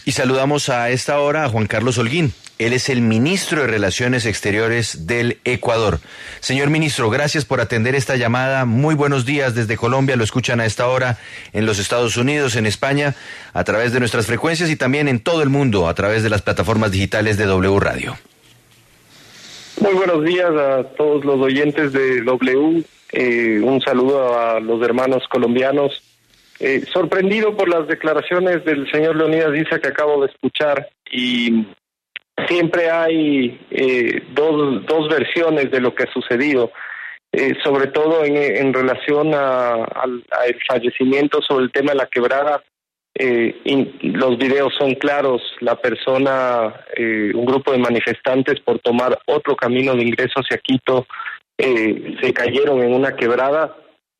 Y saludamos a esta hora a Juan Carlos Holguín. Él es el ministro de Relaciones Exteriores del Ecuador. Señor ministro, gracias por atender esta llamada. Muy buenos días desde Colombia. Lo escuchan a esta hora en los Estados Unidos, en España, a través de nuestras frecuencias y también en todo el mundo a través de las plataformas digitales de W Radio. Muy buenos días a todos los oyentes de W. Un saludo a los hermanos colombianos. Sorprendido por las declaraciones del señor Leonidas Issa que acabo de escuchar, y siempre hay dos versiones de lo que ha sucedido, sobre todo en relación al fallecimiento sobre el tema de la quebrada. Los videos son claros, la persona, un grupo de manifestantes por tomar otro camino de ingreso hacia Quito, se cayeron en una quebrada.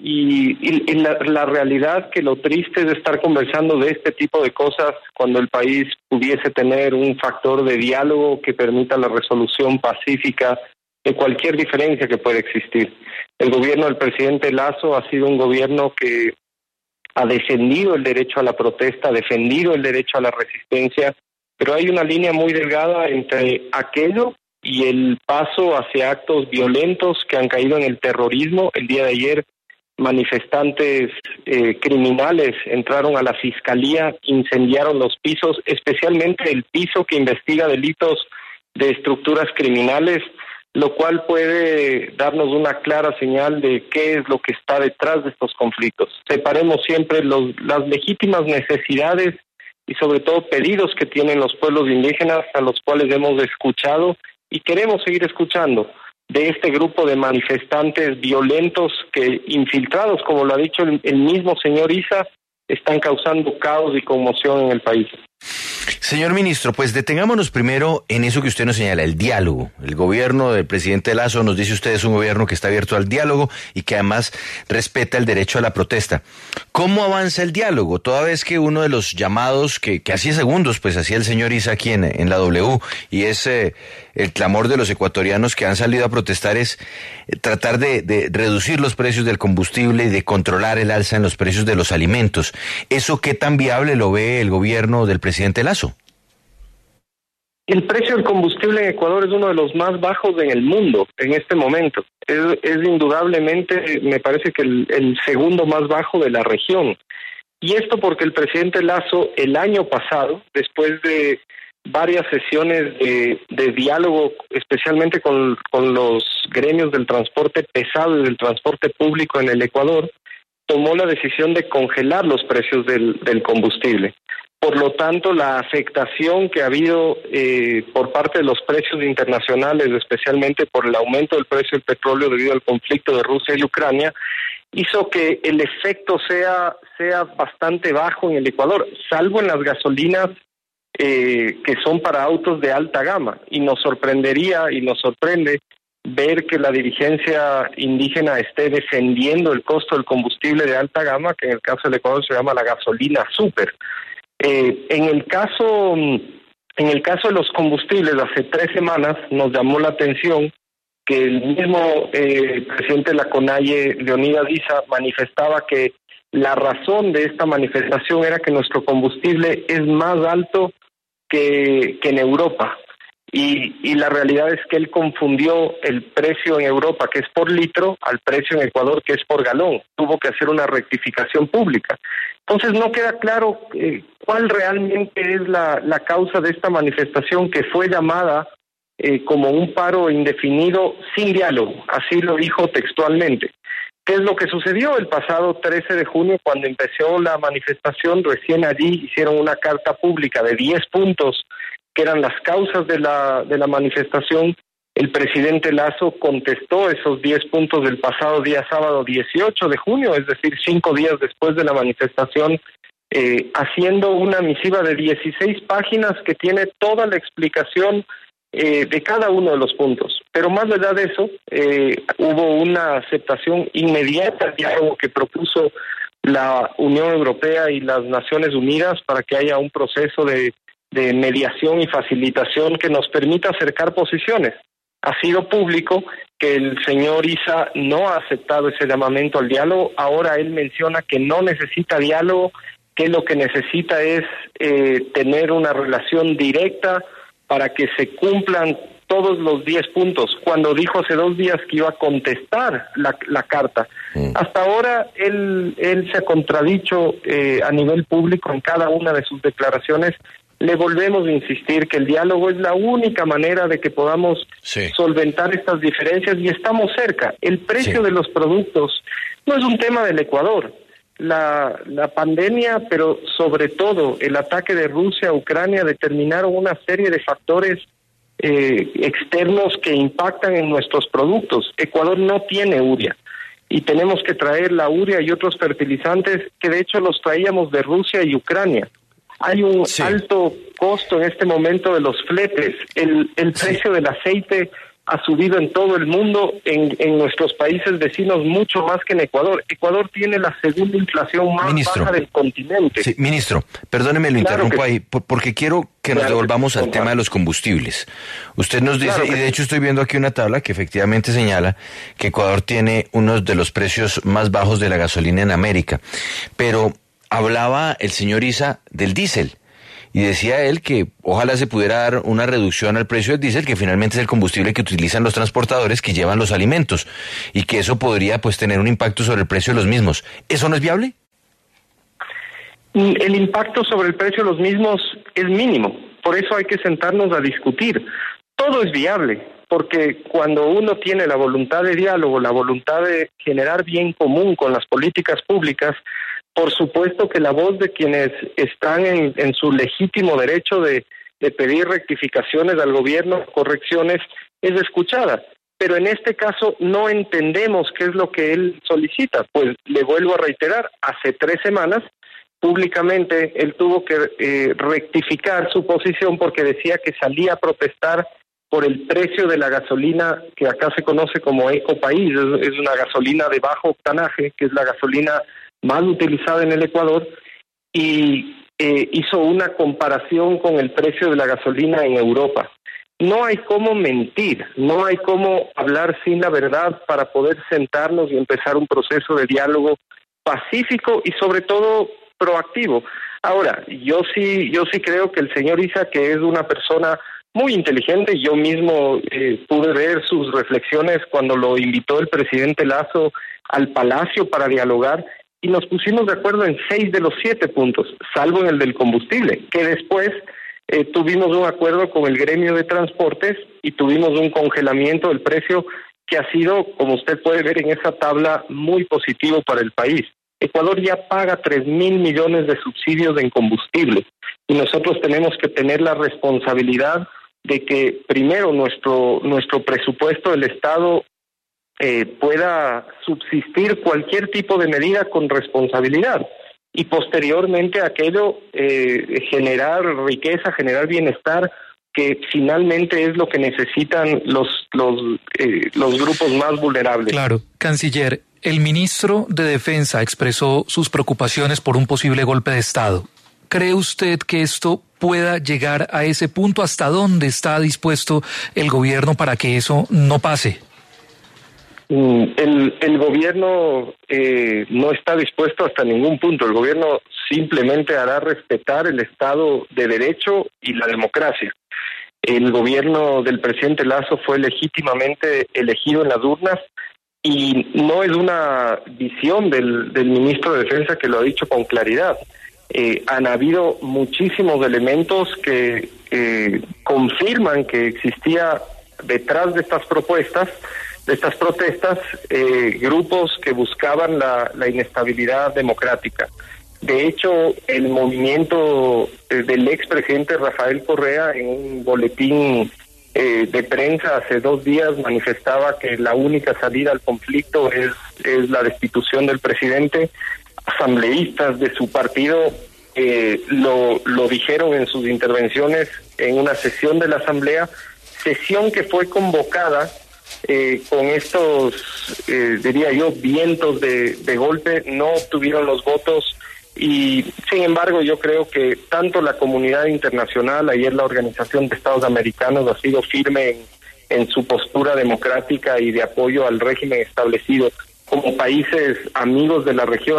Y la realidad que lo triste es estar conversando de este tipo de cosas cuando el país pudiese tener un factor de diálogo que permita la resolución pacífica de cualquier diferencia que pueda existir. El gobierno del presidente Lasso ha sido un gobierno que ha defendido el derecho a la protesta, ha defendido el derecho a la resistencia, pero hay una línea muy delgada entre aquello y el paso hacia actos violentos que han caído en el terrorismo. El día de ayer, manifestantes criminales entraron a la fiscalía, incendiaron los pisos, especialmente el piso que investiga delitos de estructuras criminales, lo cual puede darnos una clara señal de qué es lo que está detrás de estos conflictos. Separemos siempre las legítimas necesidades y sobre todo pedidos que tienen los pueblos indígenas, a los cuales hemos escuchado y queremos seguir escuchando, de este grupo de manifestantes violentos que, infiltrados, como lo ha dicho el mismo señor Issa, están causando caos y conmoción en el país. Señor ministro, pues detengámonos primero en eso que usted nos señala, el diálogo. El gobierno del presidente Lasso, nos dice usted, es un gobierno que está abierto al diálogo y que además respeta el derecho a la protesta. ¿Cómo avanza el diálogo? Toda vez que uno de los llamados que hacía segundos, pues hacía el señor Issa aquí en la W, y es el clamor de los ecuatorianos que han salido a protestar, es tratar de reducir los precios del combustible y de controlar el alza en los precios de los alimentos. ¿Eso qué tan viable lo ve el gobierno del presidente Lasso? El precio del combustible en Ecuador es uno de los más bajos en el mundo en este momento. Es indudablemente, me parece que el segundo más bajo de la región. Y esto porque el presidente Lasso el año pasado, después de varias sesiones de diálogo, especialmente con los gremios del transporte pesado y del transporte público en el Ecuador, tomó la decisión de congelar los precios del combustible. Por lo tanto, la afectación que ha habido por parte de los precios internacionales, especialmente por el aumento del precio del petróleo debido al conflicto de Rusia y Ucrania, hizo que el efecto sea bastante bajo en el Ecuador, salvo en las gasolinas que son para autos de alta gama. Y nos sorprendería y nos sorprende ver que la dirigencia indígena esté defendiendo el costo del combustible de alta gama, que en el caso del Ecuador se llama la gasolina súper. En el caso de los combustibles, hace 3 semanas nos llamó la atención que el mismo presidente de la CONAIE, Leonidas Issa, manifestaba que la razón de esta manifestación era que nuestro combustible es más alto que en Europa. Y la realidad es que él confundió el precio en Europa, que es por litro, al precio en Ecuador, que es por galón. Tuvo que hacer una rectificación pública. Entonces no queda claro cuál realmente es la causa de esta manifestación, que fue llamada como un paro indefinido sin diálogo. Así lo dijo textualmente. ¿Qué es lo que sucedió el pasado 13 de junio cuando empezó la manifestación? Recién allí hicieron una carta pública de 10 puntos que eran las causas de la manifestación. El presidente Lasso contestó esos 10 puntos del pasado día sábado 18 de junio, es decir, 5 días después de la manifestación, haciendo una misiva de 16 páginas que tiene toda la explicación de cada uno de los puntos. Pero más allá de eso, hubo una aceptación inmediata al diálogo que propuso la Unión Europea y las Naciones Unidas para que haya un proceso de mediación y facilitación que nos permita acercar posiciones. Ha sido público que el señor Issa no ha aceptado ese llamamiento al diálogo. Ahora él menciona que no necesita diálogo, que lo que necesita es tener una relación directa para que se cumplan todos los 10 puntos, cuando dijo hace 2 días que iba a contestar la carta. Hasta ahora él se ha contradicho a nivel público en cada una de sus declaraciones. Le volvemos a insistir que el diálogo es la única manera de que podamos solventar estas diferencias y estamos cerca. El precio de los productos no es un tema del Ecuador. La pandemia, pero sobre todo el ataque de Rusia a Ucrania determinaron una serie de factores externos que impactan en nuestros productos. Ecuador no tiene urea y tenemos que traer la urea y otros fertilizantes que de hecho los traíamos de Rusia y Ucrania. Hay un alto costo en este momento de los fletes. El precio del aceite ha subido en todo el mundo, en nuestros países vecinos mucho más que en Ecuador. Ecuador tiene la segunda inflación más baja del continente. Sí, ministro, perdóneme, lo interrumpo ahí, porque quiero que nos devolvamos al tema de los combustibles. Usted nos dice, y de hecho estoy viendo aquí una tabla que efectivamente señala que Ecuador tiene uno de los precios más bajos de la gasolina en América, pero hablaba el señor Isa del diésel. Y decía él que ojalá se pudiera dar una reducción al precio del diésel, que finalmente es el combustible que utilizan los transportadores que llevan los alimentos, y que eso podría pues tener un impacto sobre el precio de los mismos. ¿Eso no es viable? El impacto sobre el precio de los mismos es mínimo, por eso hay que sentarnos a discutir. Todo es viable, porque cuando uno tiene la voluntad de diálogo, la voluntad de generar bien común con las políticas públicas, por supuesto que la voz de quienes están en su legítimo derecho de pedir rectificaciones al gobierno, correcciones, es escuchada. Pero en este caso no entendemos qué es lo que él solicita. Pues le vuelvo a reiterar, hace 3 semanas, públicamente, él tuvo que rectificar su posición porque decía que salía a protestar por el precio de la gasolina que acá se conoce como Ecopaís. Es una gasolina de bajo octanaje, que es la gasolina más utilizada en el Ecuador, y hizo una comparación con el precio de la gasolina en Europa. No hay cómo mentir, no hay cómo hablar sin la verdad para poder sentarnos y empezar un proceso de diálogo pacífico y sobre todo proactivo. Ahora, yo sí creo que el señor Isa, que es una persona muy inteligente, yo mismo pude ver sus reflexiones cuando lo invitó el presidente Lasso al Palacio para dialogar, y nos pusimos de acuerdo en 6 de los 7 puntos, salvo en el del combustible, que después tuvimos un acuerdo con el gremio de transportes y tuvimos un congelamiento del precio que ha sido, como usted puede ver en esa tabla, muy positivo para el país. Ecuador ya paga 3.000 millones de subsidios en combustible y nosotros tenemos que tener la responsabilidad de que primero nuestro presupuesto del Estado pueda subsistir cualquier tipo de medida con responsabilidad y posteriormente aquello generar riqueza, generar bienestar, que finalmente es lo que necesitan los grupos más vulnerables. Claro, canciller, el ministro de Defensa expresó sus preocupaciones por un posible golpe de Estado. ¿Cree usted que esto pueda llegar a ese punto? ¿Hasta dónde está dispuesto el gobierno para que eso no pase? El gobierno no está dispuesto hasta ningún punto. El gobierno simplemente hará respetar el Estado de Derecho y la democracia. El gobierno del presidente Lasso fue legítimamente elegido en las urnas y no es una visión del ministro de Defensa que lo ha dicho con claridad. Han habido muchísimos elementos que confirman que existía detrás de estas propuestas, de estas protestas, grupos que buscaban la inestabilidad democrática. De hecho, el movimiento del expresidente Rafael Correa, en un boletín de prensa hace 2 días, manifestaba que la única salida al conflicto es la destitución del presidente. Asambleístas de su partido lo dijeron en sus intervenciones en una sesión de la Asamblea, sesión que fue convocada con estos, diría yo, vientos de golpe, no obtuvieron los votos y sin embargo yo creo que tanto la comunidad internacional, ayer la Organización de Estados Americanos ha sido firme en su postura democrática y de apoyo al régimen establecido, como países amigos de la región,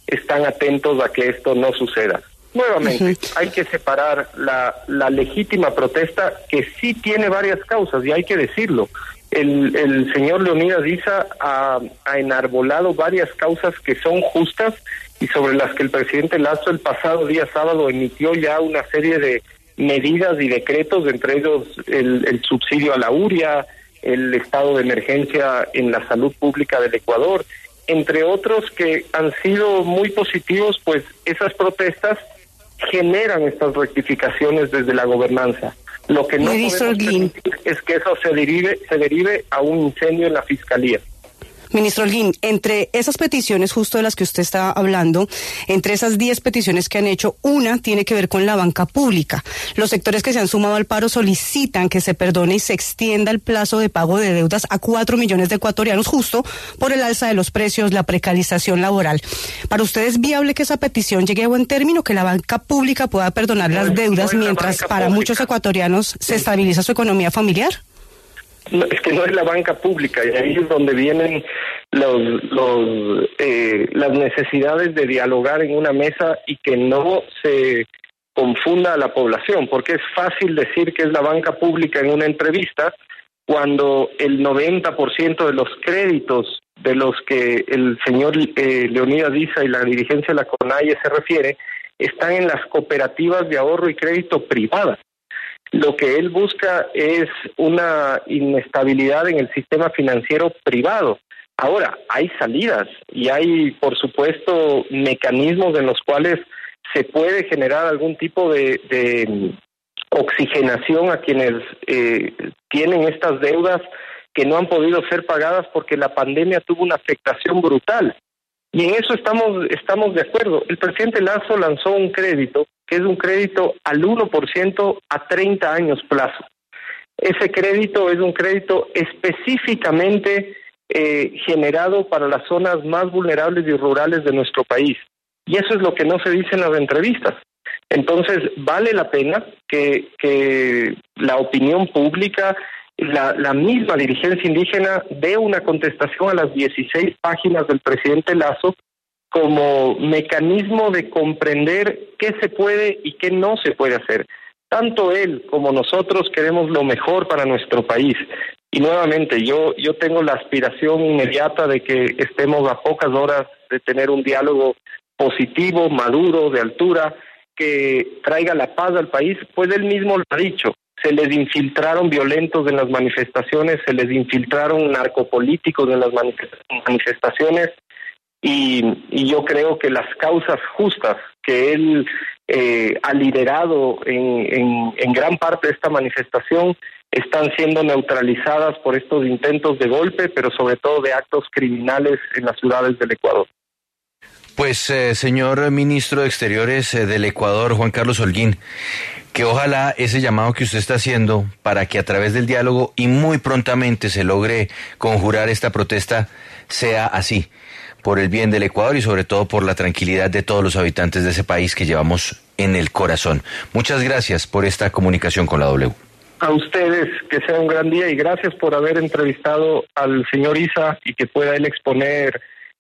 están atentos a que esto no suceda. Nuevamente, hay que separar la legítima protesta, que sí tiene varias causas, y hay que decirlo. El señor Leonidas Issa ha enarbolado varias causas que son justas y sobre las que el presidente Lasso el pasado día sábado emitió ya una serie de medidas y decretos, entre ellos el subsidio a la uria, el estado de emergencia en la salud pública del Ecuador, entre otros que han sido muy positivos, pues esas protestas generan estas rectificaciones desde la gobernanza. Lo que no podemos permitir es que eso se derive a un incendio en la Fiscalía. Ministro Holguín, entre esas peticiones justo de las que usted está hablando, entre esas 10 peticiones que han hecho, una tiene que ver con la banca pública. Los sectores que se han sumado al paro solicitan que se perdone y se extienda el plazo de pago de deudas a 4 millones de ecuatorianos justo por el alza de los precios, la precarización laboral. ¿Para usted es viable que esa petición llegue a buen término, que la banca pública pueda perdonar las deudas mientras para muchos ecuatorianos se estabiliza su economía familiar? No, es que no es la banca pública, y ahí es donde vienen las necesidades de dialogar en una mesa y que no se confunda a la población, porque es fácil decir que es la banca pública en una entrevista cuando el 90% de los créditos de los que el señor Leonidas Issa y la dirigencia de la CONAIE se refiere están en las cooperativas de ahorro y crédito privadas. Lo que él busca es una inestabilidad en el sistema financiero privado. Ahora, hay salidas y hay, por supuesto, mecanismos en los cuales se puede generar algún tipo de oxigenación a quienes tienen estas deudas que no han podido ser pagadas porque la pandemia tuvo una afectación brutal. Y en eso estamos de acuerdo. El presidente Lasso lanzó un crédito, que es un crédito al 1% a 30 años plazo. Ese crédito es un crédito específicamente generado para las zonas más vulnerables y rurales de nuestro país. Y eso es lo que no se dice en las entrevistas. Entonces, vale la pena que la opinión pública, la misma dirigencia indígena dé una contestación a las 16 páginas del presidente Lasso como mecanismo de comprender qué se puede y qué no se puede hacer. Tanto él como nosotros queremos lo mejor para nuestro país. Y nuevamente, yo tengo la aspiración inmediata de que estemos a pocas horas de tener un diálogo positivo, maduro, de altura, que traiga la paz al país, pues él mismo lo ha dicho. Se les infiltraron violentos en las manifestaciones, se les infiltraron narcopolíticos en las manifestaciones, y yo creo que las causas justas que él ha liderado en gran parte de esta manifestación están siendo neutralizadas por estos intentos de golpe, pero sobre todo de actos criminales en las ciudades del Ecuador. Pues, señor ministro de Exteriores del Ecuador, Juan Carlos Holguín, que ojalá ese llamado que usted está haciendo para que a través del diálogo y muy prontamente se logre conjurar esta protesta sea así, por el bien del Ecuador y sobre todo por la tranquilidad de todos los habitantes de ese país que llevamos en el corazón. Muchas gracias por esta comunicación con la W. A ustedes, que sea un gran día, y gracias por haber entrevistado al señor Issa y que pueda él exponer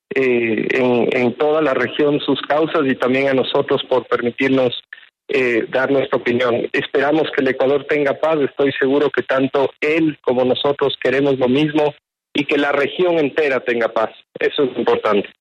en toda la región sus causas, y también a nosotros por permitirnos dar nuestra opinión. Esperamos que el Ecuador tenga paz, estoy seguro que tanto él como nosotros queremos lo mismo, y que la región entera tenga paz. Eso es importante.